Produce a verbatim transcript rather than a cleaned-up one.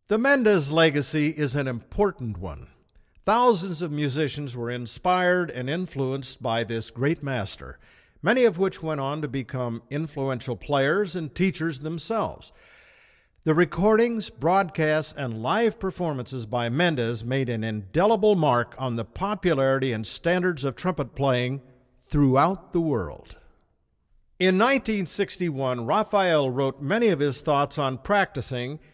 The Mendez legacy is an important one. Thousands of musicians were inspired and influenced by this great master, many of which went on to become influential players and teachers themselves. The recordings, broadcasts, and live performances by Mendez made an indelible mark on the popularity and standards of trumpet playing throughout the world. In nineteen sixty-one, Raphael wrote many of his thoughts on practicing